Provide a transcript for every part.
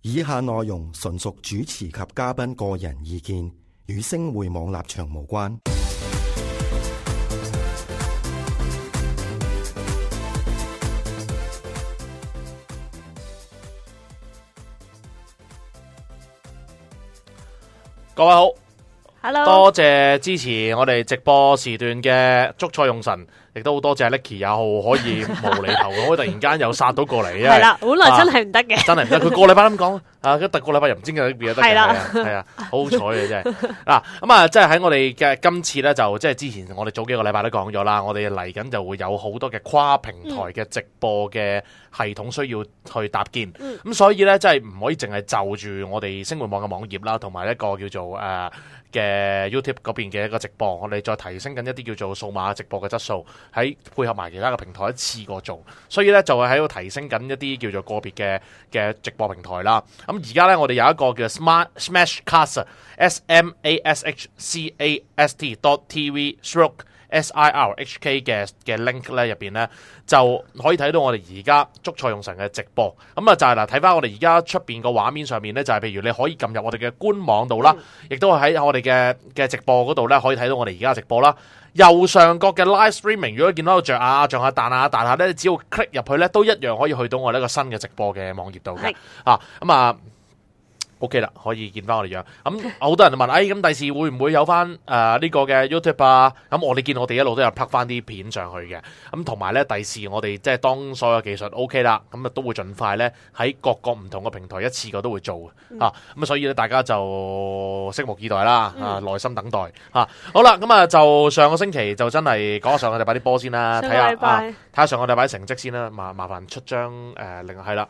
以下內容純屬主持及嘉賓個人意見，與星匯網立場無關。 各位好 ，Hello， 多謝支持我哋直播時段嘅捉錯用神，亦都好多謝 Nicky 也好可以無厘頭，可以突然間又殺到過嚟， 係啦，本來真係唔得嘅， 真係唔得。佢個禮拜咁講啊，一個禮拜又唔知點解得嘅，係啊，好彩嘅真係嗱。咁啊，即係喺我哋嘅今次咧，就即係之前我哋早幾個禮拜都講咗啦，我哋嚟緊就會有好多嘅跨平台嘅直播嘅系統需要去搭建，咁所以咧，即係唔可以淨係就住我哋星匯網嘅網頁啦，同埋一個叫做嘅 YouTube 嗰邊嘅一個直播，我哋再提升緊一啲叫做數碼直播嘅質素，喺配合埋其他嘅平台一次過做，所以咧就係喺度提升緊一啲叫做個別嘅直播平台啦。咁而家咧我哋有一個叫 Smashcast SMASHCAST.TV/SIRHK 嘅 link 咧入邊咧就可以睇到我哋而家捉錯用神嘅直播。咁啊就係嗱，睇翻我哋而家出邊個畫面上面咧，就係譬如你可以撳入我哋嘅官網度啦，亦都係喺我哋嘅直播嗰度咧可以睇到我哋而家嘅直播啦。右上角嘅 live streaming， 如果見到着下彈下咧，只要 click 入去咧，都一樣可以去到我呢個新嘅直播嘅網頁度嘅。OK 啦，可以見翻我哋樣。咁好多人就問，咁第時會唔會有翻呢個嘅 YouTube 啊？咁我哋見我哋一路都有 plug 翻啲片上去嘅。咁同埋咧，第時我哋即係當所有技術 OK 啦，咁啊都會盡快咧喺各個唔同嘅平台一次過都會做嘅。咁所以咧大家就拭目以待啦，耐心等待。好啦，咁啊就上個星期就真係講下上個禮拜啲波先啦，睇下上個禮拜成績先啦。麻煩出張另外係啦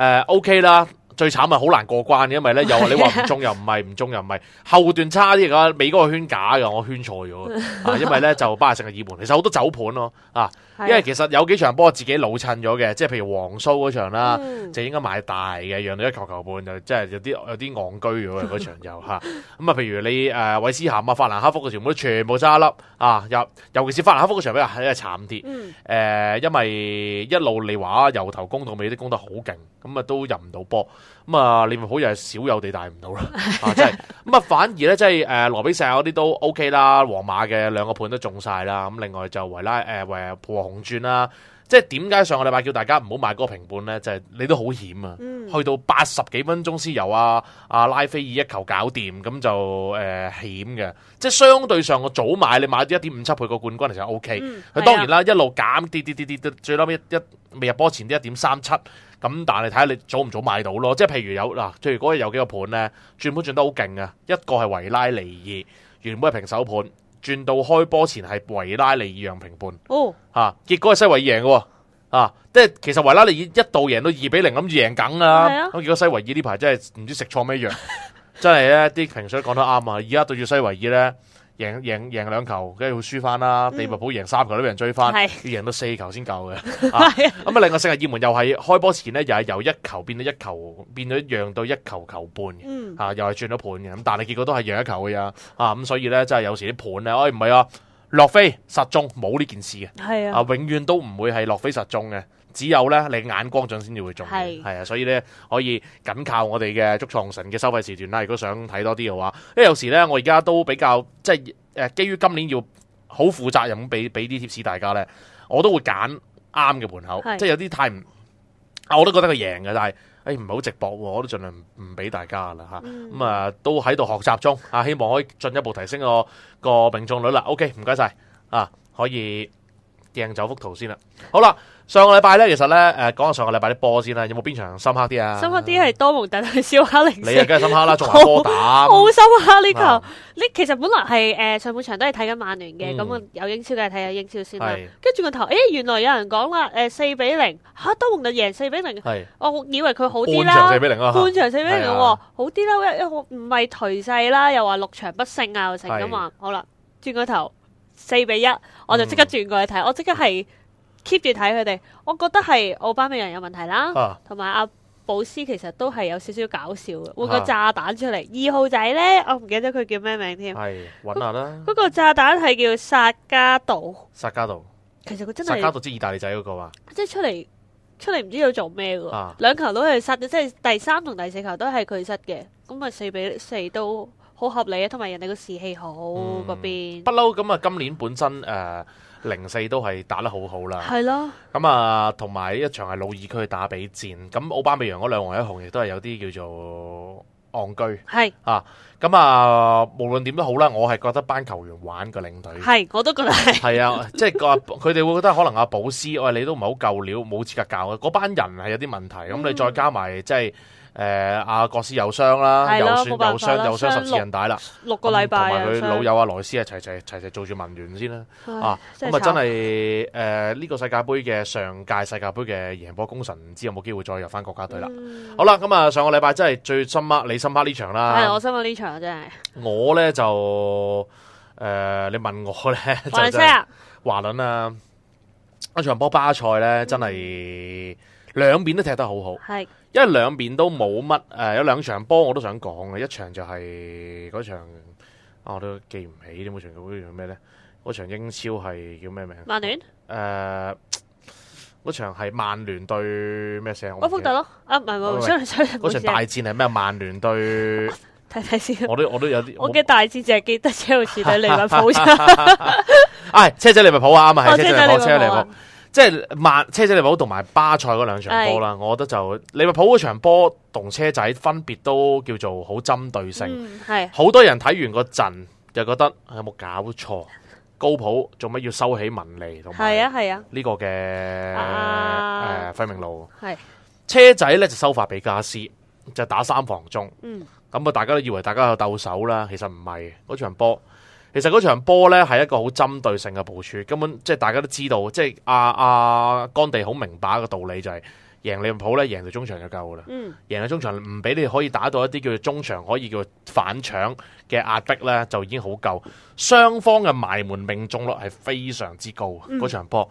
，OK 啦。最慘係好難過關嘅，因為咧又你話唔中又唔係，唔中又唔係，後段差啲㗎，尾嗰個圈假嘅，我圈錯咗因為咧就巴黎聖日耳門，其實好多走盤咯因為其實有幾場波自己老襯咗嘅，即係譬如黃蘇嗰場啦，就應該買大嘅，讓到一球半就即係有啲戇居咗嗰場又咁啊，譬如你韋斯咸啊、法蘭克福嘅全部都全部揸粒尤其是法蘭克福嗰場比較慘啲因為一路利華由頭攻到尾都攻得好勁，咁啊都入唔到波。咁啊，利物浦又係少有地大唔到啦，真係咁啊！反而咧，即係羅比錫嗰啲都 OK 啦，皇馬嘅兩個盤都中晒啦。咁另外就維破紅轉啦，即係點解上個禮拜叫大家唔好買嗰個平半咧？就係你都好險啊！去到80幾分鐘先由阿拉菲爾一球搞掂，咁就險嘅。即係相對上我早買，你買啲 1.57 倍個冠軍其實 OK。佢當然啦，一路減跌，最嬲尾未入波前啲 1.37。咁但係睇下你早唔早買到咯，即係譬如譬如嗰日有幾個盤咧，轉盤轉得好勁啊！一個係維拉利爾，原本係平手盤，轉到開波前係維拉利爾讓平半，結果係西維爾贏嘅即係其實維拉利爾一度贏到2-0，諗住贏梗啦，咁結果西維爾呢排真係唔知食錯咩藥，真係咧啲評水講得啱啊！而家對住西維爾咧。贏2球，跟住會輸翻啦。利物浦贏3球都俾人追翻，要贏到4球先夠嘅。咁啊，另外聖日耳門又係開波前咧，又係由1球變咗1球，變咗讓到1球半嘅。又係轉咗盤嘅。咁但係結果都係讓1球嘅呀。咁所以咧，真係有時啲盤咧，唔係洛菲實中冇呢件事嘅。永遠都唔會係洛菲實中嘅。只有咧你眼光準先至會中，所以咧可以緊靠我哋嘅捉錯用神嘅收費時段啦。如果想睇多啲嘅話，因為有時咧我而家都比較即係基於今年要好負責任咁俾啲貼士大家咧，我都會揀啱嘅盤口，即係有啲太唔，我都覺得佢贏嘅，但係唔係好直博，我都盡量唔俾大家啦咁都喺度學習中希望可以進一步提升個命中率啦。OK， 唔該晒可以掟走幅圖先啦。好啦。上個禮拜咧，其實咧講下上個禮拜啲波先啦，有冇邊場深刻啲啊？ 深刻啲係多蒙特去燒黑零四， 你啊梗係深刻啦，仲話波打， 好深刻呢球。呢其實本來係上半場都係睇緊曼聯嘅，咁有英超梗係睇下英超先啦。跟住個頭，原來有人講啦，4-0多蒙特贏4-0，我以為佢好啲啦，半場4-0好啲啦，唔係頹勢啦，又話6場不勝啊，又成咁話。好啦，轉個頭4-1，我就即刻轉過去睇，我即刻係。keep 住睇佢哋，我覺得係奧巴美揚有問題啦，同埋阿保斯其實都係有少少搞笑嘅，換個炸彈出嚟。2號仔咧，我唔記得佢叫咩名添， 係揾下啦。 嗰個炸彈係叫薩加道， 其實佢真係薩加道即係意大利仔嗰個啊， 即係出嚟出嚟唔知要做咩喎，兩球都係失，即係第3同第4球都係佢失嘅，咁咪4-4都好合理啊，同埋人哋個士氣好嗰邊。 不嬲咁啊，今年本身04都係打得好好啦， 係咯。 咁啊，同埋一場係魯爾區打比戰，咁奧巴美揚嗰2黃1紅亦都係有啲叫做戇居， 係啊，咁啊，無論點都好啦，我係覺得班球員玩個領隊， 係我都覺得係啊，即係佢哋會覺得可能阿保斯，喂，你都唔係好夠料，冇資格教嘅，嗰班人係有啲問題，咁你再加埋即係。阿國師又傷啦，又傷10次韌帶啦 ，6個禮拜， 同埋佢老友阿萊斯齊做住文員先啦，咁啊真係呢個世界盃嘅上屆世界盃嘅贏波功臣，唔知有冇機會再入翻國家隊啦。好啦，咁啊上個禮拜真係最深刻，你深刻呢場啦， 係我深刻呢場真係。 我咧就你問我咧就華倫啊，一場波巴塞咧真係兩邊都踢得好好，係。因為兩邊都冇乜有2場波我都想講嘅，一場就係嗰場我都記唔起嗰場叫咩咧？嗰場英超係叫咩名？ 曼聯嗰場係曼聯對咩聲？ 屈福特咯，唔係嗰場大戰係咩？曼聯對睇先， 我都有啲， 我嘅大戰淨係記得車路士對利物浦啫。 車仔利物浦啊，係車仔利物浦。即係車仔利物浦同埋巴塞嗰2場波啦，我覺得就利物浦嗰場波同車仔分別都叫做好針對性，好多人睇完個陣就覺得有冇搞錯？高普做乜要收起文尼同埋呢個嘅費明路？車仔咧就收法比加斯，就打3防中，咁啊大家都以為大家有鬥手啦，其實唔係嗰場波。其實嗰場波咧係一個好針對性嘅部署，根本即係大家都知道，即係阿干地好明白一個道理，就係贏利物浦咧，贏到中場就夠噶啦。贏到中場唔俾你可以打到一啲叫做中場可以叫反搶嘅壓迫咧，就已經好夠。雙方嘅埋門命中率係非常之高。嗰場波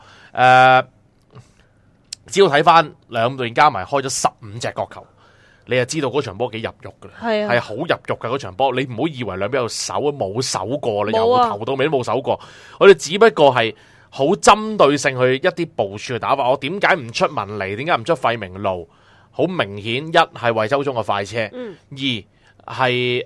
只要睇翻兩隊加埋開咗15隻角球。你就知道嗰場波幾入肉噶啦，係好入肉噶嗰場波。你唔好以為兩邊有守，冇守過，你由頭到尾都冇守過。我哋只不過係好針對性去一啲部署嘅打法。我點解唔出文尼？點解唔出費明路？好明顯，一係為周中嘅快車，二係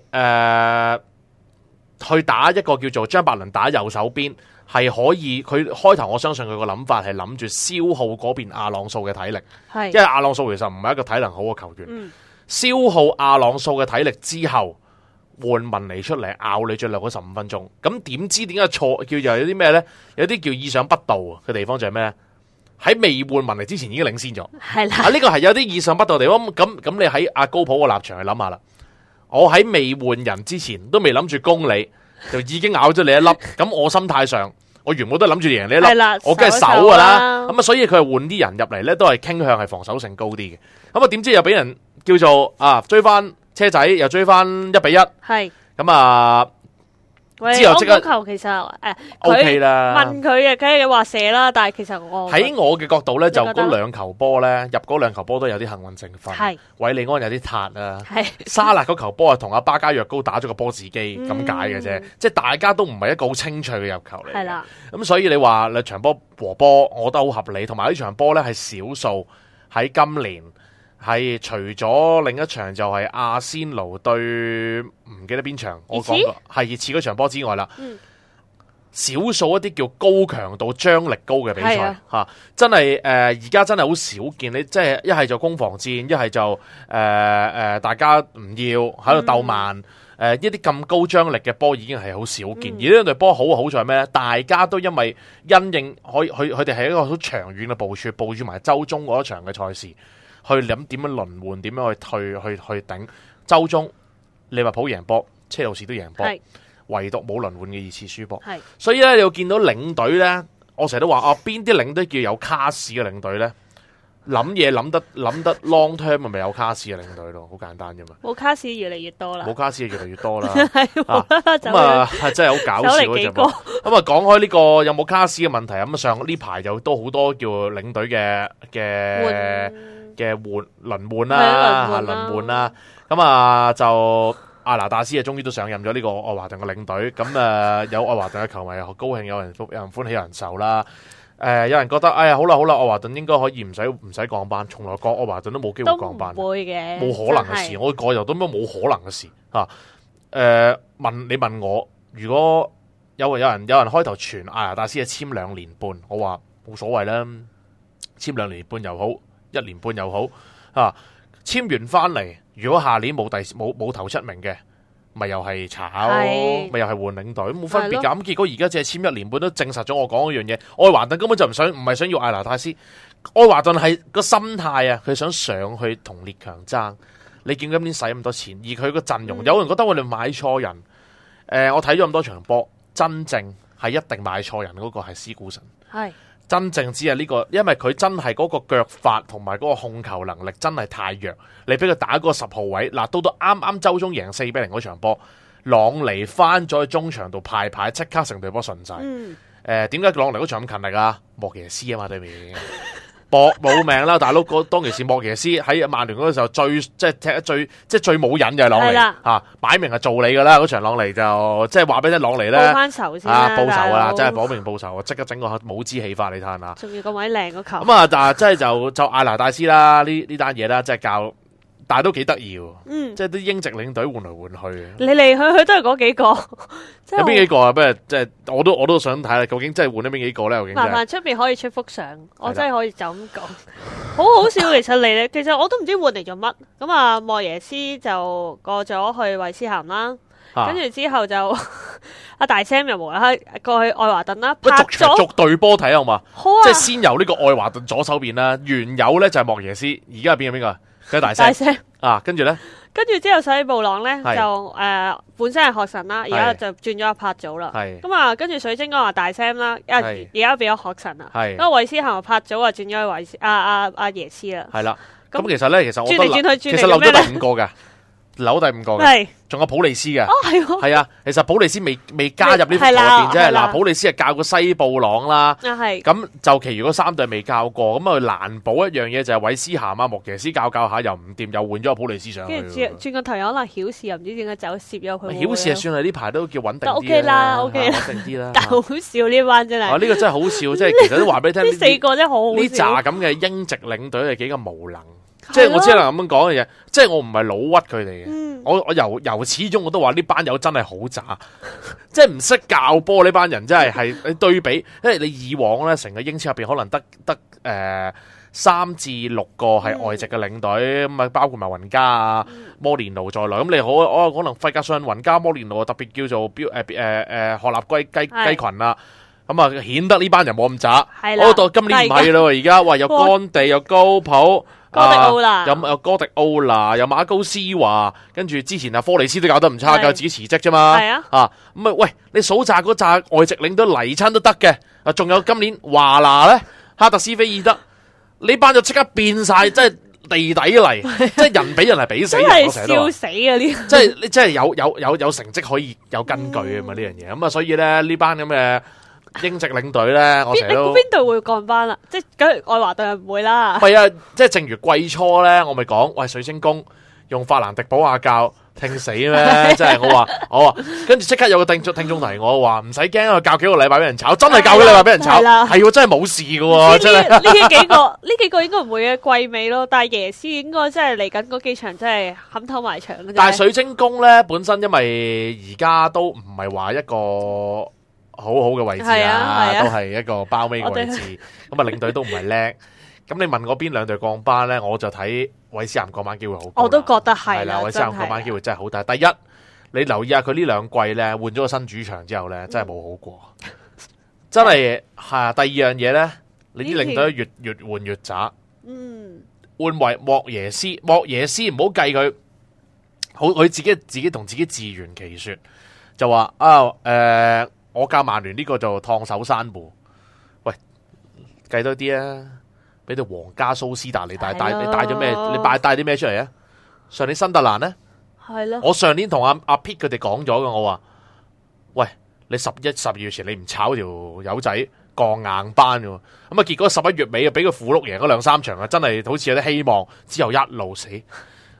去打一個叫做張伯倫打右手邊，係可以。佢開頭我相信佢個諗法係諗住消耗嗰邊阿朗素嘅體力，因為阿朗素其實唔係一個體能好嘅球員。消耗阿朗素嘅體力之後，換文尼出嚟咬你最後嗰15分鐘。咁點知點解錯叫又有啲咩咧？有啲叫意想不到嘅地方就係咩咧？喺未換文尼之前已經領先咗，係啦。呢個係有啲意想不到嘅地方。咁你喺阿高普個立場去諗下啦。我喺未換人之前都未諗住攻你，就已經咬咗你一粒。咁我心態上，我原本都諗住贏你一粒，我梗係守噶啦。咁啊，所以佢係換啲人入嚟咧，都係傾向係防守性高啲嘅。咁啊，點知又俾人叫做追翻車仔，又追翻1-1，係咁啊！之後即刻球其實 OK 啦， 問佢嘅梗係話射啦，但係其實我喺我嘅角度咧，就嗰2球波咧，入嗰2球波都有啲幸運成分。係韋利安有啲撻啊，沙拿嗰球波係同阿巴加約高打咗個波自己咁解嘅啫，即係大家都唔係一個好清脆嘅入球嚟。係啦，咁所以你話兩場波和波，我覺得好合理。同埋呢場波咧係少數喺今年。係除咗另一場就係阿仙奴對唔記得邊場，我講過係熱刺嗰場波之外啦，少數一啲叫高強度、張力高嘅比賽吓，真係而家真係好少見。你即係一係就攻防戰，一係就大家唔要喺度鬥慢，一啲咁高張力嘅波已經係好少見。而呢兩隊波好在咩咧？大家都因為因應佢哋係一個好長遠嘅部署，部署埋周中嗰一場嘅賽事。去諗點樣輪換，點樣去頂。周中利物浦贏波，車路士都贏波，唯獨冇輪換嘅2次輸波。所以咧，你要見到領隊咧，我成日都話邊啲領隊叫有卡士嘅領隊咧？諗嘢諗得 long term 咪有卡士嘅領隊咯，好簡單啫嘛。冇卡士越嚟越多啦，冇卡士越嚟越多啦。咁啊，真係好搞笑嗰陣。咁啊，講開呢個有冇卡士嘅問題，咁上呢排就都好多叫領隊嘅輪換啦，咁啊就阿拿達斯終於都上任咗呢個愛華頓嘅領隊，咁有愛華頓嘅球迷又高興，有人歡喜有人愁啦。 有人覺得，哎呀，好啦，愛華頓應該可以唔使降班，從來愛華頓都冇機會降班， 都唔會嘅， 冇可能嘅事。我個人都冇可能嘅事嚇。你問我，如果有人開頭傳艾拿戴斯係簽2年半，我話冇所謂啦，簽2年半又好，1年半又好嚇。簽完翻嚟，如果下年冇頭7名嘅，咪又係炒，咪又係換領隊，冇分別㗎。咁結果而家只係簽1年半都證實咗我講嗰樣嘢。愛華頓根本就唔係想要艾拿戴斯，愛華頓係個心態啊，佢想上去同列強爭。你見今年使咁多錢，而佢個陣容，有人覺得我哋買錯人。我睇咗咁多場波，真正係一定買錯人嗰個係斯古神。係。真正只係呢個，因為佢真係嗰個腳法同埋嗰個控球能力真係太弱。你俾佢打嗰個10號位，嗱到啱啱周中贏4-0嗰場波，朗尼翻咗去中場度派牌，即刻成隊波順晒。點解朗尼嗰場咁勤力啊？莫耶斯啊嘛對面。搏冇命啦，大佬！當其時莫耶斯喺曼聯嗰個時候踢得最冇癮就係朗尼嚇，擺明係做你噶啦嗰場朗尼就即係話俾你聽，朗尼咧報翻仇先啦， 報仇啊！真係保命報仇，即刻整個帽子戲法你睇下， 仲要咁鬼靚個球。 咁啊，但係即係就艾拿戴斯啦，呢單嘢啦，即係教。但係都幾得意喎，即係啲英籍領隊換嚟換去，嚟嚟去都係嗰幾個。 有邊幾個啊？不如即係我都想睇下，究竟真係換咗邊幾個咧？究竟麻煩出邊可以出幅相，我真係可以就咁講，好好笑。其實嚟其實我都唔知換嚟做乜。咁啊，莫耶斯就過咗去韋斯咸啦，跟住之後就阿大 Sam 又無啦啦過去愛華頓啦，拍咗逐隊波睇好嘛？ 好啊， 即係先由呢個愛華頓左手邊啦，原有咧就係莫耶斯，而家係邊個？佢大聲啊，跟住咧，跟住之後水布朗咧就本身係學神啦，而家就轉咗一拍組啦。咁啊，跟住水晶宮話大 Sam 啦，而家變咗學神啦。咁啊，韋斯咸拍組啊，轉咗去韋斯阿耶斯啦。係啦，咁其實咧，其實我覺得其實漏咗第5個嘅。留第5個嘅，仲有普利斯嘅，係啊，其實普利斯未加入呢個入邊啫。嗱，普利斯係教過西布朗啦，咁就其餘嗰3隊未教過，咁啊難保一樣嘢就係韋斯咸啊、莫耶斯教下又唔掂，又換咗個普利斯上去。跟住轉個頭有可能曉士又唔知點解走攝咗佢。曉士係算係呢排都叫穩定啲 OK 啦，OK 啦， 穩定啲啦。 但好笑呢班真係。 呢個真係好笑，即係其實都話俾你聽， 呢4個真係好好笑。 呢扎咁嘅英籍領隊係幾咁無能。即係我只能咁樣講嘅嘢，即係我唔係老屈佢哋嘅，我由始終我都話呢班友真係好渣，即係唔識教波呢班人真係你對比，因為你以往咧成個英超入邊可能得3至6個係外籍嘅領隊，咁啊包括埋雲加啊、摩連奴在內，咁你可能費格遜、雲加、摩連奴特別叫做鶴立雞群啦。咁啊，顯得呢班人冇咁渣。我到今年唔係咯，而家話有干地，有高普。哥迪奧拿，有哥迪奧拿，有馬高斯華，跟住之前科利斯都搞得唔差，教自己辭職啫嘛。係啊，咁啊，喂，你數扎嗰扎外籍領隊嚟親都得嘅，仲有今年華拿咧，哈特斯菲爾德，呢班就即刻變晒，即係地底嚟，即係人比人係比死人，我成日都笑死啊！呢，即係你真係有成績可以有根據啊嘛呢樣嘢，咁啊，所以咧呢班咁嘅。英籍領隊咧，我成日都邊隊會降班啦？即係梗係愛華頓唔會啦。係啊，即係正如季初咧，我咪講喂水晶宮用法蘭迪保亞教聽死咩？即係我話，跟住即刻有個聽眾提我話唔使驚，佢教幾個禮拜俾人炒，真係教幾個禮拜俾人炒，係真係冇事噶。真係呢幾個應該唔會嘅季尾咯，但係耶斯應該真係嚟緊嗰幾場真係冚頭埋牆。但係水晶宮咧本身因為而家都唔係話一個。好好嘅位置都係一個包尾嘅位置。咁啊，領隊都唔係叻。咁你問我邊2隊降班咧，我就睇韋斯咸降班機會好高。我都覺得係啦，韋斯咸降班機會真係好大。第一，你留意下佢呢2季咧，換咗個新主場之後咧，真係冇好過。真係係啊。第二樣嘢咧，你啲領隊越換越渣。換為莫耶斯唔好計佢，佢自己同自己自圓其說，就話我教曼聯呢個就燙手山芋，喂，計多啲啊！俾到皇家蘇斯達你帶咗咩？你帶啲咩出嚟啊？上年新特蘭咧，係咯。我上年同阿 Pete 佢哋講咗嘅，我話：喂，你11、12月前你唔炒條友仔降硬班嘅，咁啊結果11月尾啊俾佢符碌贏嗰2-3場啊，真係好似有啲希望，之後一路死。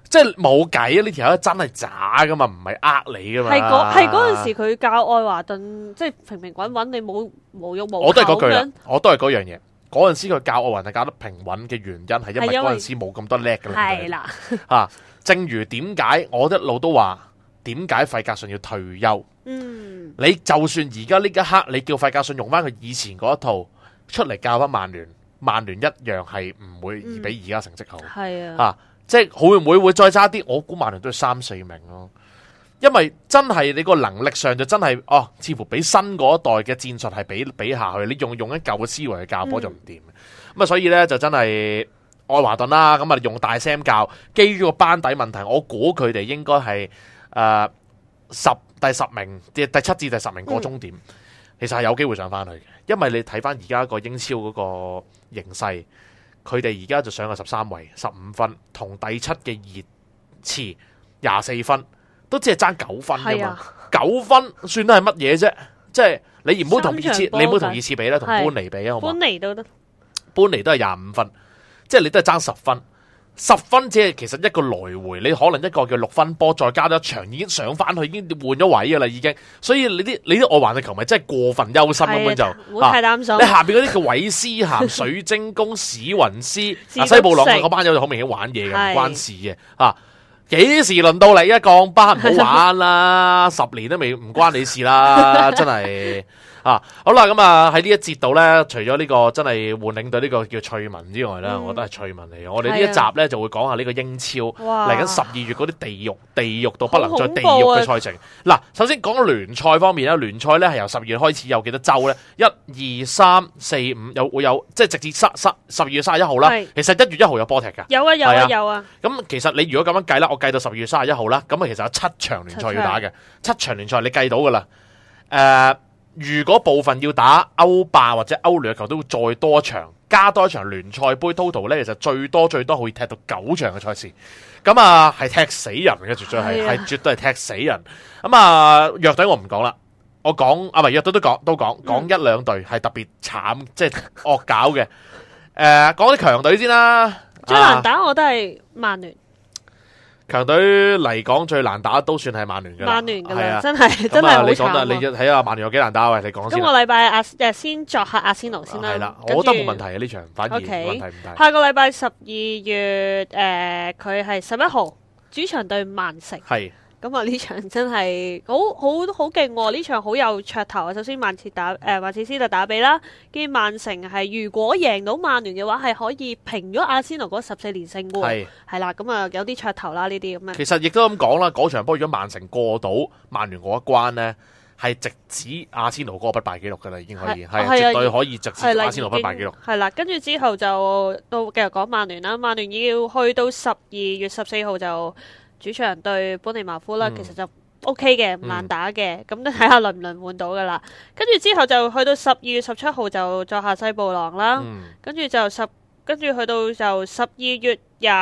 即係冇計啊！呢條友真係渣噶嘛，唔係呃你噶嘛。 係嗰陣時佢教愛華頓，即係平平穩穩，你冇無欲無求。 我都係嗰句啦，我都係嗰樣嘢。嗰陣時佢教愛華頓教得平穩嘅原因係因為嗰陣時冇咁多叻嘅啦。 係啦， 啊，正如點解我一路都話點解費格遜要退休？你就算而家呢一刻你叫費格遜用翻佢以前嗰一套出嚟教翻曼聯，曼聯一樣係唔會比而家成績好。 係啊。 即係會再差啲？我估曼聯都係3-4名咯，因為真係你個能力上就真係似乎比新嗰一代嘅戰術係比下去，你用一舊嘅思維去教波就唔掂。咁所以咧就真係愛華頓啦，咁用大 Sam 教，基於個班底問題，我估佢哋應該係第10名，第7至第10名過終點，其實係有機會上翻去嘅，因為你睇翻而家個英超嗰個形勢。佢哋而家就上個13位，15分，同第7嘅熱刺24分，都只係爭9分㗎嘛。9分算得係乜嘢啫？即係你唔好同熱刺，你唔好同熱刺比啦，同般尼比啊，好嘛？般尼都得，般尼都係25分，即係你都係爭10分。10分只係其實一個來回，你可能一個叫6分波，再加咗一場已經上翻去，已經換咗位噶啦，已經。所以你啲愛華頓球迷真係過分憂心咁樣就， 唔好太擔心。 你下邊嗰啲叫韋斯咸、水晶宮、史雲斯、西布朗嗰班友就好明顯玩嘢嘅，唔關事嘅。幾時輪到你降班？唔好玩啦，10年都未唔關你事啦，真係。好啦，咁喺呢一節度咧，除咗呢個真係換領隊呢個叫趣聞之外咧，我覺得係趣聞嚟嘅。我哋呢一集咧就會講下呢個英超嚟緊12月嗰啲地獄到不能再地獄嘅賽程。嗱，首先講聯賽方面咧，聯賽咧係由12月開始有幾多周咧？1、2、3、4、5會有，即係直至12月31號啦。其實1月1號有波踢㗎。 有啊。咁其實你如果咁樣計啦，我計到12月31號啦，咁其實有7場聯賽要打嘅，7場聯賽你計到㗎啦。如果部分要打歐霸或者歐聯嘅球，都會再多一場，加多一場聯賽杯 total 咧，其實最多可以踢到9場嘅賽事，咁係踢死人嘅，絕對係絕對係踢死人。弱隊我唔講啦，我講唔係弱隊都講一兩隊係特別慘，即係惡搞嘅。講啲強隊先啦， 最難打我都係曼聯。 強隊嚟講最難打都算係曼聯噶啦， 係啊，真係好慘。 你睇下曼聯有幾難打喂？你講先。 今個禮拜先作客阿仙奴先啦， 係啦，我覺得冇問題啊呢場，反而問題唔大。 下個禮拜12月佢係11號主場對曼城。係。咁呢場真係好勁喎！呢場好有噱頭啊！首先曼徹斯特打比啦，跟住曼城係如果贏到曼聯嘅話，係可以平咗阿仙奴嗰14連勝喎。係啦，咁有啲噱頭啦呢啲咁樣。 其實亦都咁講啦，嗰場波如果曼城過到曼聯嗰一關呢，係直指阿仙奴嗰個不敗紀錄噶啦，已經可以係絕對可以直指阿仙奴不敗紀錄。係啦， 跟住之後就到繼續講曼聯啦，曼聯要去到12月14號就主場對本尼茅夫啦，其實就 OK 嘅，唔難打嘅，咁都睇下輪唔輪換到噶啦。跟住之後就去到12月17號就作客西布朗啦，跟住去到就12月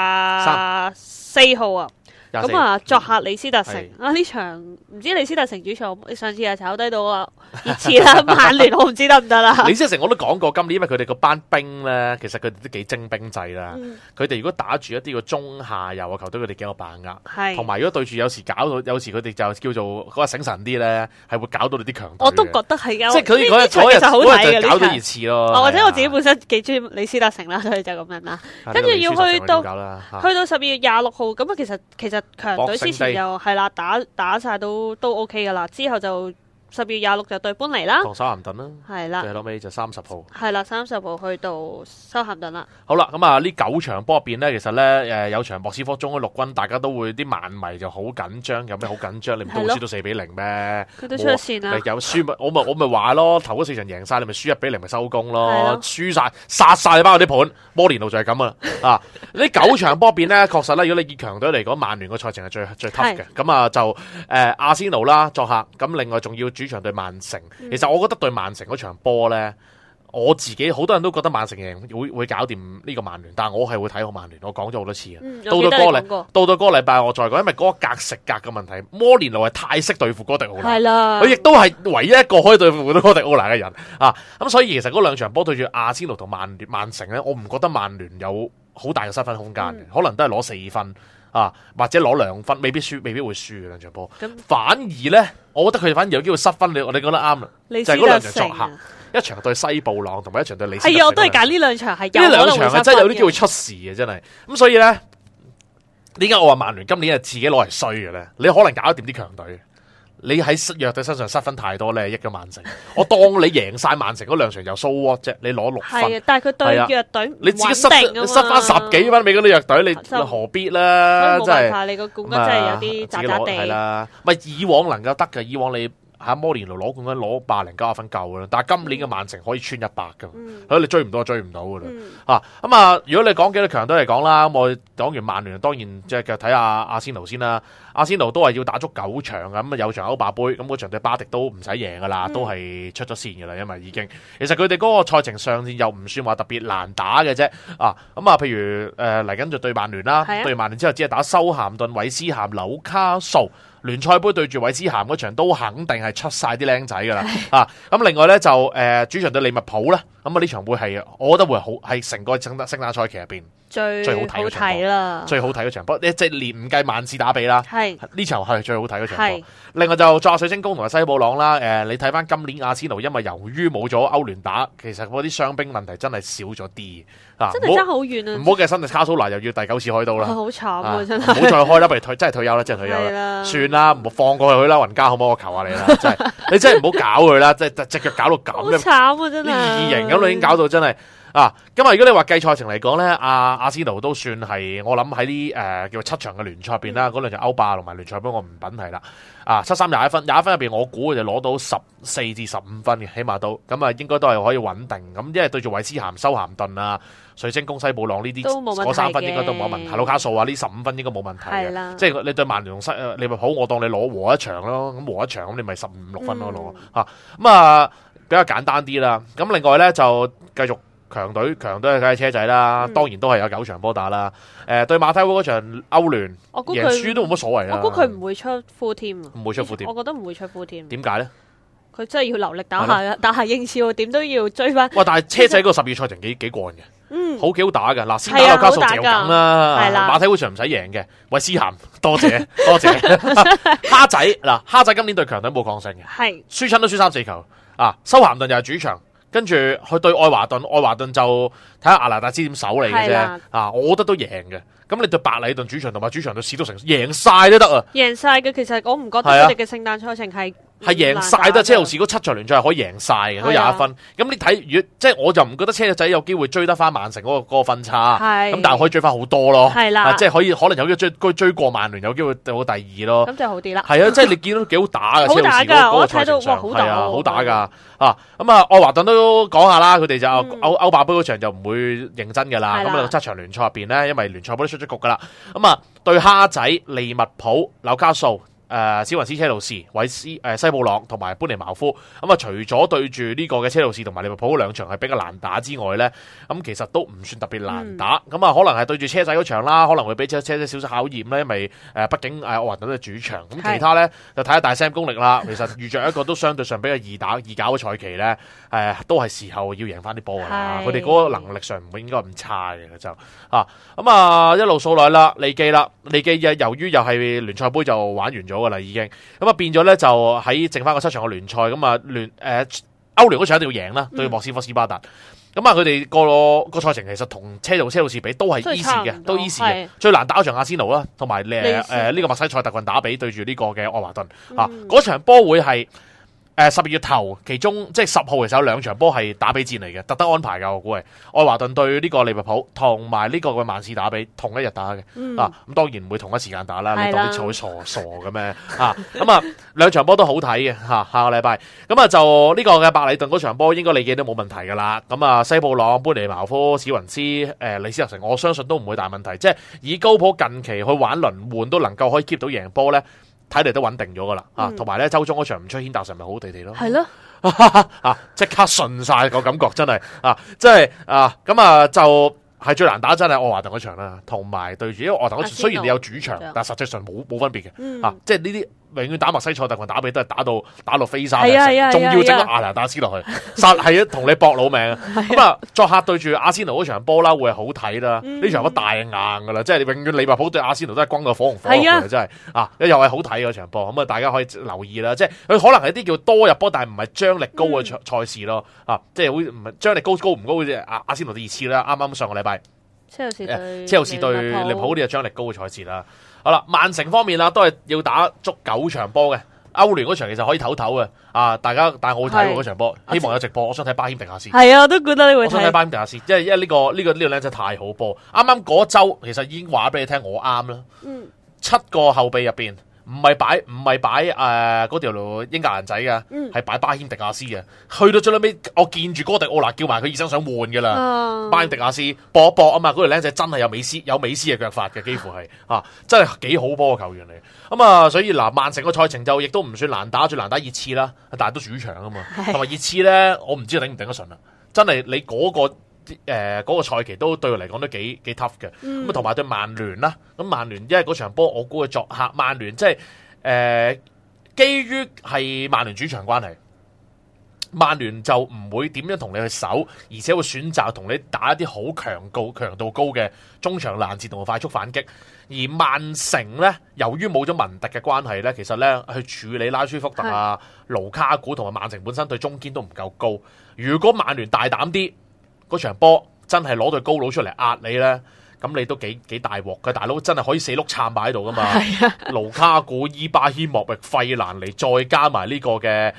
24號啊。咁作客李斯特城呢場唔知李斯特城主場，上次係炒低到熱刺啦，曼聯我唔知得唔得啦。 李斯特城我都講過，今年因為佢哋個班兵咧，其實佢哋都幾精兵制啦。佢哋如果打住一啲個中下游嘅球隊，佢哋幾有把握。同埋如果對住有時佢哋就叫做嗰個醒神啲咧，係會搞到你啲強隊。 我都覺得係㗎， 即係佢嗰日好睇嘅，搞到熱刺咯。 或者我自己本身幾中意李斯特城啦，所以就咁樣啦。跟住要去到12月26號，咁其實強隊之前就係啦，打晒都 OK 噶啦，之後就12月26就對般尼啦， 同修咸頓啦， 係啦， 最後尾就30號， 係啦，30號去到修咸頓啦。 好啦，咁呢9場波入邊咧，其實咧有場莫斯科中嘅陸軍，大家都會啲曼迷就好緊張，有咩好緊張？你唔都會輸到4-0咩？ 佢都出咗線啦， 有輸咪我咪話咯，頭嗰4場贏晒，你咪輸1-0咪收工咯，輸晒殺晒你班嗰啲盤，摩連奴就係咁啊！呢9場波邊咧，確實咧，如果你以強隊嚟講，曼聯個賽程係最 tough 嘅。咁就阿仙奴啦作客，咁另外仲要主場對曼城。其實我覺得對曼城嗰場波咧，我自己好多人都覺得曼城贏會搞掂呢個曼聯，但係我係會睇好曼聯。我講咗好多次到到嗰個禮拜我再講，因為嗰個格食格嘅問題，摩連奴係太識對付哥迪奧拿，係啦，佢亦都係唯一一個可以對付到哥迪奧拿嘅人啊。咁所以其實嗰2場波對住阿仙奴同曼城咧，我唔覺得曼聯有好大嘅失分空間嘅，可能都係攞4分啊，或者攞2分，未必會輸嘅兩場波。反而咧，我覺得佢哋反而有機會失分。你講得啱啦，就係嗰2場作客，一場對西布朗，同埋一場對李斯特城。 係啊，我都係揀呢2場，係呢2場係真係有啲機會出事嘅，真係。咁所以咧，點解我話曼聯今年係自己攞嚟衰嘅咧？你可能搞得掂啲強隊。你喺弱隊身上失分太多咧，益咗曼城。我當你贏晒曼城嗰2場又 so what 啫？你攞6分， 係啊，但係佢對弱隊你自己失翻10幾分俾嗰啲弱隊，你何必啦？ 真係你個冠軍真係有啲渣渣地。 係啦，咪以往能夠得嘅，以往你喺摩連奴攞冠軍攞80-90分夠啦。但係今年嘅曼城可以穿100噶，所以你追唔到就追唔到噶啦。咁啊，如果你講幾多強隊嚟講啦，咁我講完曼聯，當然即係睇下阿仙奴先啦。阿仙奴都係要打足9場咁有場歐霸杯，咁嗰場對巴迪都唔使贏噶啦，都係出咗線噶啦，因為已經其實佢哋嗰個賽程上又唔算話特別難打嘅啫。譬如嚟緊就對曼聯啦，對曼聯之後只係打修咸頓、韋斯咸、紐卡素。聯賽杯對住韋斯咸嗰場都肯定係出晒啲僆仔噶啦。咁另外咧就主場對利物浦啦，咁呢場會係我覺得會好係成個聖誕賽期入邊最好睇嗰場波，最好睇嗰場波，即係連唔計曼市打比啦，呢場係最好睇嗰場波。另外就作下水晶宮同埋西布朗啦。你睇翻今年阿仙奴，因為由於冇咗歐聯打，其實嗰啲傷兵問題真係少咗啲。 真係爭好遠啊！ 唔好計新特卡蘇拿又要第9次開刀啦， 好慘啊！真係唔好再開啦，不如真係退休啦，真係退休啦，算啦，唔好放過佢啦，雲家好唔好？我求下你啦，真係你真係唔好搞佢啦，即係隻腳搞到咁， 好慘啊！真係異形咁，你已經搞到真係咁如果你話計賽程嚟講咧，阿仙奴都算係我諗喺啲叫7場嘅聯賽入邊啦，嗰2場歐霸同埋聯賽杯我唔品係啦。73 21分，21分入邊我估佢就攞到14至15分嘅，起碼都咁應該都係可以穩定。咁因為對住韋斯咸、修咸頓啊、水晶宮、西布朗呢啲嗰3分應該都冇問題。盧卡素啊呢15分應該冇問題嘅，即係你對曼聯同利物浦，我當你攞和一場咯，咁和一場咁你咪15、16分咯攞比較簡單啲啦。咁另外咧就繼續。強隊梗係車仔啦，當然都係有9場波打啦。對馬體會嗰場歐聯，贏輸都冇乜所謂啦。 我估佢唔會出 full team， 唔會出 full team。 我覺得唔會出 full team。點解咧？ 佢真係要留力打下英超，點都要追翻。 哇！但係車仔個12賽程幾過癮嘅，幾好打嘅。嗱，先打紐卡素嚼緊啦，馬體會場唔使贏嘅。韋斯咸，多謝。蝦仔蝦仔今年對強隊冇抗性嘅，係輸親都輸3-4球。修咸頓又係主場。跟住去對愛華頓，愛華頓就睇下阿拿達斯點守嚟嘅啫。我覺得都贏嘅。咁你對白禮頓主場同埋主場對史都城贏晒都得啊！贏晒嘅，其實我唔覺得佢哋嘅聖誕賽程係贏晒得。車路士嗰7場聯賽係可以贏晒嘅，嗰21分。咁你睇，如果即係我就唔覺得車仔有機會追得翻曼城嗰個分差。咁但係可以追翻好多咯。係啦，即係可能有機會追過曼聯，有機會到第2咯。咁就好啲啦。係啊，即係你見到幾好打嘅。好打㗎，我睇到哇，好打，好打㗎。愛華頓都講下啦，佢哋就歐霸杯嗰場就唔會認真㗎啦。咁7場聯賽入邊咧，因為聯賽杯都出咗局㗎啦。對蝦仔、利物浦、紐卡素、史雲斯、車路士、西布朗同埋班尼茅夫。除咗對住呢個嘅車路士同埋利物浦2場係比較難打之外咧，其實都唔算特別難打。可能係對住車仔嗰場啦，可能會俾車仔少少考驗咧，因為畢竟愛華頓都係主場。咁其他咧就睇下大 Sam 功力啦。其實遇着一個都相對上比較易搞嘅賽期咧，都係時候要贏翻啲波㗎啦。佢哋嗰個能力上唔會應該咁差嘅就一路數來啦，利記由於又係聯賽杯就玩完咗噶啦，已經變咗咧就喺剩翻個7場嘅聯賽歐聯嗰場一定要贏啦，對莫斯科斯巴達。佢哋個賽程其實同車路士比都係 easy 嘅，都 easy 嘅。最難打嗰場阿仙奴啦，同埋呢個麥西塞特郡打比對住呢個嘅愛華頓嗰場波會係。12月頭，其中即係10號，其實有2場波係打比戰嚟嘅，特登安排㗎。我估係愛華頓對呢個利物浦，同埋呢個嘅曼市打比同一日打嘅。咁當然唔會同一時間打啦，你當啲草傻嘅咩？2場波都好睇嘅下個禮拜。就呢個嘅白禮頓嗰場波，應該利記都冇問題㗎啦。西布朗、班尼茅夫、史雲斯、李斯特城，我相信都唔會大問題。即係以高普近期去玩輪換都能夠可以 keep 到贏波咧。睇嚟都穩定咗噶啦，同埋咧周中嗰場唔出軒達臣咪好地地咯，係咯，即刻順晒個感覺真係即係就係最難打真係愛華頓嗰場啦，同埋對住因為愛華頓嗰場雖然你有主場，但係實際上冇分別嘅，即係呢啲永遠打墨西塞特同打比都係打到飛沙，仲要整個亞拿達斯落去，實係同你搏老命。咁啊，作客對住阿仙奴嗰場波啦，會係好睇啦。呢場波大硬噶啦，即係永遠利物浦對阿仙奴都係轟到火紅火綠嘅，真係又係好睇嗰場波。咁啊，大家可以留意啦。即係佢可能係啲叫多入波，但係唔係張力高嘅賽事咯。即係會唔係張力高唔高嘅阿仙奴第二次啦。啱啱上個禮拜車路士對利物浦呢個張力高嘅賽事啦。好啦，曼城方面啦，都係要打足9場波嘅。歐聯嗰場其實可以唞唞嘅，大家但係我會睇嗰場波，希望有直播。我想睇巴謙迪亞斯， 係啊，我都覺得你會睇。 我想睇巴謙迪亞斯，因為呢個靚仔太好波。啱啱嗰周其實已經話俾你聽，我啱啦。7個後備入邊。唔係擺嗰條英格蘭仔嘅，係擺巴謙迪亞斯嘅。去到最尾，我見住哥迪奧拿叫埋佢醫生想換嘅啦。巴謙迪亞斯搏一搏啊嘛，嗰條僆仔真係有美斯嘅腳法嘅，幾乎係真係幾好波嘅球員嚟。咁啊，所以嗱，曼城個賽程就亦都唔算難打，最難打熱刺啦，但係都主場啊嘛。同埋熱刺咧，我唔知頂唔頂得順啦。真係你嗰個賽期都對佢嚟講都幾 tough 嘅，咁啊同埋對曼聯啦，咁曼聯因為嗰場波我估佢作客，曼聯即係基於係曼聯主場關係，曼聯就唔會點樣同你去守，而且會選擇同你打一啲好強度高嘅中場攔截同快速反擊。而曼城咧，由於冇咗文迪嘅關係咧，其實咧去處理拉舒福特啊、盧卡古同埋曼城本身對中堅都唔夠高。如果曼聯大膽啲，嗰場波真係攞對高佬出嚟壓你咧，咁你都幾大鑊嘅，大佬真係可以4碌撐擺喺度噶嘛。盧卡古、伊巴謙莫域、費蘭尼，再加埋呢個嘅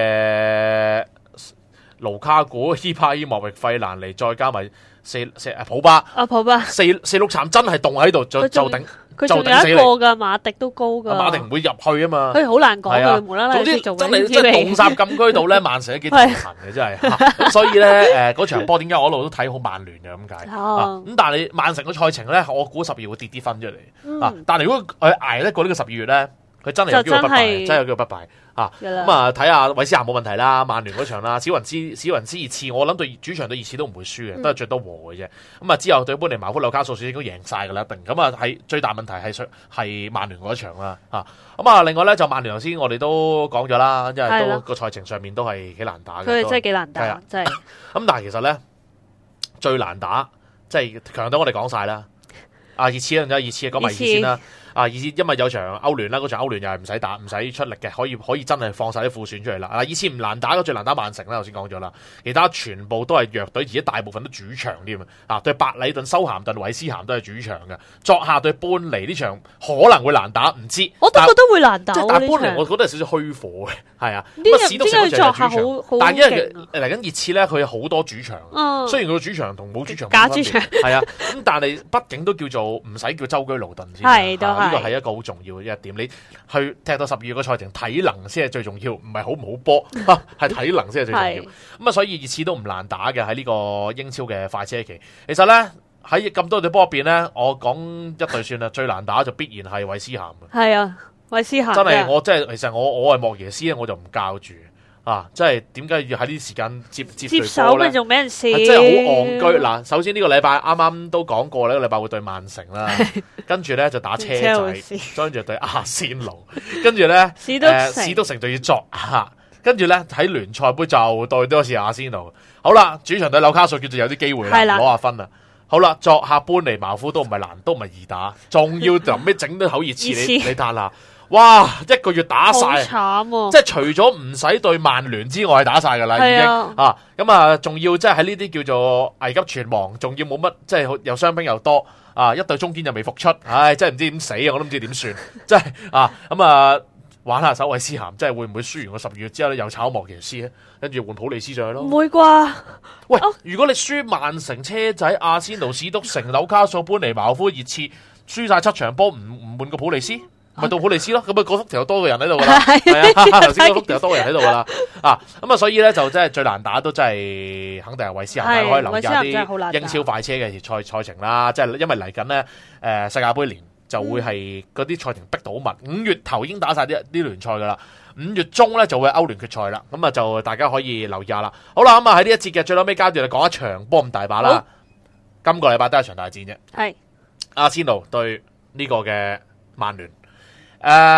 盧卡古、伊巴謙莫域、費蘭尼，再加埋普巴四碌撐真係凍喺度就頂。 佢仲有一個噶，馬迪都高噶。 馬迪唔會入去啊嘛。佢好難講佢無啦啦。 總之真係凍殺禁區度咧，曼城都幾頭痕嘅真係。咁所以咧，嗰場波點解我一路都睇好曼聯嘅咁解？咁但係你曼城嘅賽程咧，我估12月會跌啲分出嚟。但係如果佢捱得過呢個12月咧，佢真係有機會不敗，真係有機會不敗。咁啊，睇下韋斯咸冇問題啦，曼聯嗰場啦，史雲斯熱刺，我諗對主場對熱刺都唔會輸嘅，都係最多和嘅啫。咁啊之後對般尼茅夫、紐卡素應該贏晒噶啦，一定。咁啊係最大問題係曼聯嗰場啦。咁啊另外咧就曼聯頭先我哋都講咗啦，因為都個賽程上面都係幾難打嘅。 佢哋真係幾難打，真係。 咁但係其實咧最難打，即係強隊我哋講晒啦。熱刺講埋熱刺先啦。因為有場歐聯啦，嗰場歐聯又係唔使打、唔使出力嘅，可以真係放晒啲副選出嚟啦。熱刺唔難打，最難打曼城啦，頭先講咗啦，其他全部都係弱隊，而且大部分都主場添啊。對白禮頓、修咸頓、韋斯咸都係主場嘅，作客對般尼呢場可能會難打，唔知。 我都覺得會難打。 但係般尼我覺得係少少虛火嘅，係啊。 史篤城作客好， 但係因為嚟緊熱刺咧，佢有好多主場，雖然佢主場同冇主場假主場係啊，咁但係畢竟都叫做唔使叫舟車勞頓先。呢個係一個好重要嘅一點，你去踢到12月個賽程，體能先係最重要，唔係好唔好波，係體能先係最重要。咁啊，所以熱刺都唔難打嘅喺呢個英超嘅快車期。其實咧喺咁多隊波入邊咧，我講一隊算啦，最難打就必然係韋斯咸。係啊，韋斯咸真係我真係，其實我係莫耶斯咧，我就唔教住。即係點解要喺呢啲時間接手咧？仲俾人笑， 真係好戇居。嗱，首先呢個禮拜啱啱都講過，呢個禮拜會對曼城啦，跟住咧就打車仔，跟住對阿仙奴，跟住咧史篤城就要作客，跟住咧喺聯賽杯就對多次阿仙奴。好啦，主場對紐卡素叫做有啲機會啦，攞下分啦。好啦，作客般尼茅夫都唔係難，都唔係易打，仲要臨尾整到口熱刺，你睇下。哇！一個月打晒， 好慘， 即係除咗唔使對曼聯之外，打晒噶啦，已經咁啊，仲要即係喺呢啲叫做危急存亡，仲要冇乜，即係又傷兵又多一隊中堅又未復出，真係唔知點死啊！我都唔知點算，即係咁啊，玩下手韋斯咸，即係會唔會輸完個12月之後咧，又炒莫耶斯咧，跟住換普利斯上去咯？ 唔會啩？ 喂，如果你輸曼城、車仔、阿仙奴、史篤城、紐卡素、般尼茅夫、熱刺，輸晒7場波，唔換個普利斯？咪到普利斯咯，咁啊嗰幅條有多個人喺度噶啦，係啊，頭先嗰幅條有多個人喺度噶啦，咁啊所以咧就真係最難打都真係肯定係韋斯咸，可以留意下啲英超快車嘅賽程啦，即係因為嚟緊咧世界盃年就會係嗰啲賽程逼到好密，5月頭已經打晒啲聯賽噶啦，5月中咧就會歐聯決賽啦，咁啊就大家可以留意下啦。好啦，咁啊喺呢一節嘅最後尾階段嚟講一場波咁大把啦，今個禮拜都係場大戰啫，係阿仙奴對呢個嘅曼聯。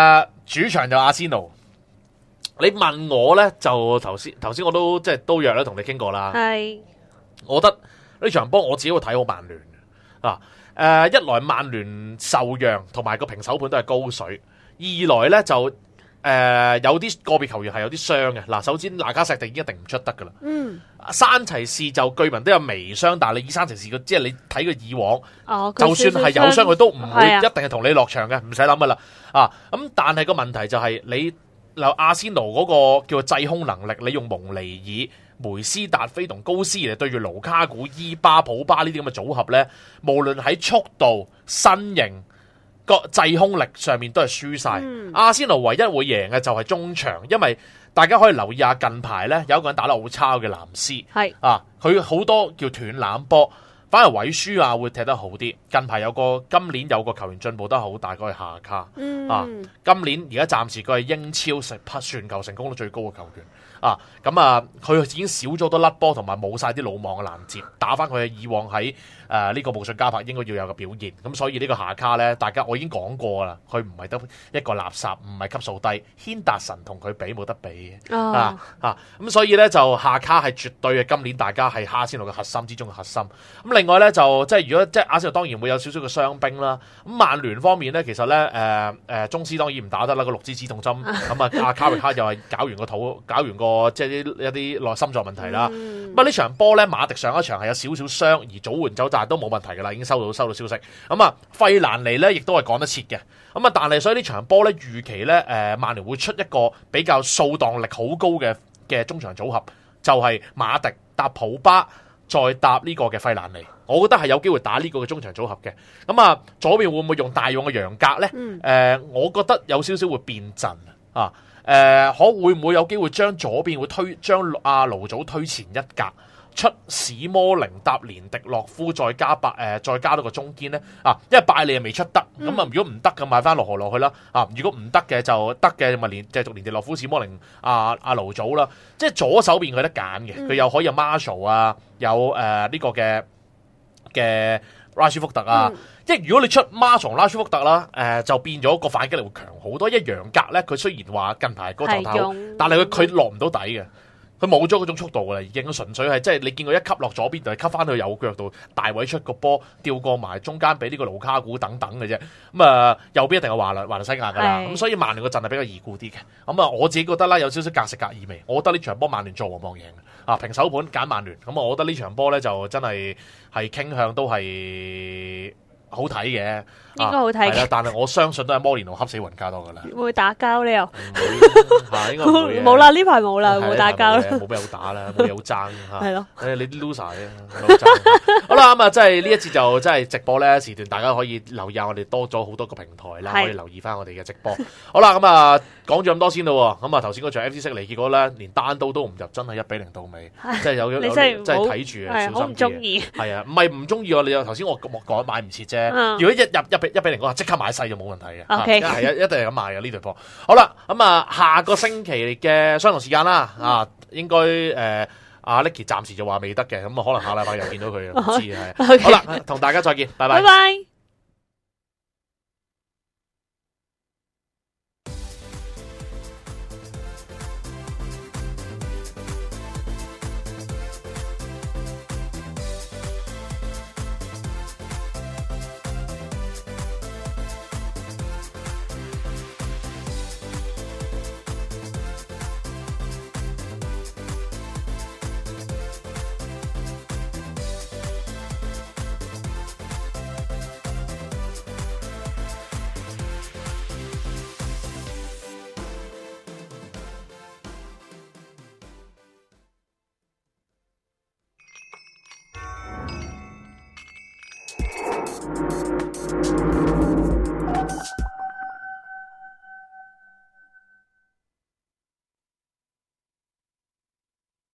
主場就阿仙奴。你問我咧，就頭先我都即係都約咧同你傾過啦。 係， 我覺得呢場波我自己會睇好曼聯啊。一來曼聯受讓同埋個平手盤都係高水，二來咧就有啲個別球員係有啲傷嘅。嗱，首先拿加錫迪已經一定唔出得噶啦。山齊士就據聞都有微傷，但係你以山齊士即係你睇佢以往，就算係有傷佢都唔會一定係同你落場嘅，唔使諗噶啦。咁但係個問題就係你阿仙奴嗰個叫做制空能力，你用蒙尼爾、梅斯達菲同高斯嚟對住盧卡古、伊巴、普巴呢啲咁嘅組合咧，無論喺速度、身形、個制空力上面都係輸晒。阿仙奴唯一會贏嘅就係中場，因為大家可以留意下近排咧有一個人打得好差嘅藍斯，係佢好多叫斷攬波。反而韋舒亞會踢得好啲。近排今年有個球員進步得好大，嗰係夏卡。今年而家暫時佢係英超傳球成功率最高嘅球員。佢已經少咗多甩波，同埋冇晒啲魯莽嘅攔截，打翻佢以往喺呢個慕遜加柏應該要有嘅表現。咁所以呢個夏卡咧，我已經講過啦，佢唔係得一個垃圾，唔係級數低。軒達臣同佢比冇得比嘅。咁所以咧就夏卡係絕對嘅，今年大家係阿仙奴嘅核心之中嘅核心。咁另外咧就即係如果即係阿仙奴當然會有少少嘅傷兵啦。咁曼聯方面咧，其實咧宗師當然唔打得啦，個6支止痛針。咁阿卡域克又係搞完個肚，搞完個即係一啲內心臟問題啦。咁呢場波咧，馬迪上一場係有少少傷，而早換走，但係都冇問題噶啦，已經收到消息。費蘭尼咧亦都係趕得切嘅。但係所以呢場波咧預期咧曼聯會出一個比較掃蕩力好高嘅中場組合，就係馬迪搭普巴再搭呢個嘅費蘭尼。我覺得係有機會打呢個嘅中場組合嘅。左邊會唔會用大勇嘅楊格咧？我覺得有少少會變陣會唔會有機會將左邊會將阿盧祖推前一格，出史摩寧搭連迪洛夫，再加多個中堅咧？因為拜利又未出得，如果唔得嘅買翻羅河落去啦。如果唔得嘅就得嘅，咪繼續連迪洛夫、史摩寧、阿盧祖啦。即係左手邊佢得揀嘅，佢又可以有 Marshall 有呢個嘅拉舒福特即係如果你出馬松拉舒福特啦，就變咗個反擊力會強好多。因為楊格咧，佢雖然話近排嗰個狀態好，但係佢落唔到底嘅，佢冇咗嗰種速度噶啦，已經純粹係即係你見佢一級落左邊，就係吸翻去右腳度，大位出個波，調過埋中間俾呢個盧卡古等等嘅啫。右邊一定係華倫西亞噶啦。咁所以曼聯個陣係比較易顧啲嘅。我自己覺得啦，有少少格食格意味。我覺得呢場波曼聯做王望贏平手盤揀曼聯。我覺得呢場波咧就真係傾向都係好睇嘅， 應該好睇嘅。 但係我相信都係摩連奴恰死雲加多噶啦。 會打交呢又？ 應該唔會。 冇啦，呢排冇啦，冇打交啦。 冇咩好打啦，冇嘢好爭係咯。 你啲 loser 好啦，即係呢一節就真係直播咧時段，大家可以留意下我哋多咗好多個平台啦，可以留意翻我哋嘅直播。好啦，講咗咁多先咯。頭先嗰場 FC 悉尼結果咧，連單刀都唔入，真係1-0到尾，即係有真係睇住小心啲。 我唔中意。 係啊，唔係唔中意你頭先我講買唔切啫。如果一入1-0嗰下，即刻買細就冇問題嘅。 OK， 係一定係咁買嘅呢隊波。好啦，下個星期嘅相同時間啦，應該阿 Nicky 暫時就話未得嘅，可能下禮拜又見到佢，唔知係。好啦，同大家再見，拜拜。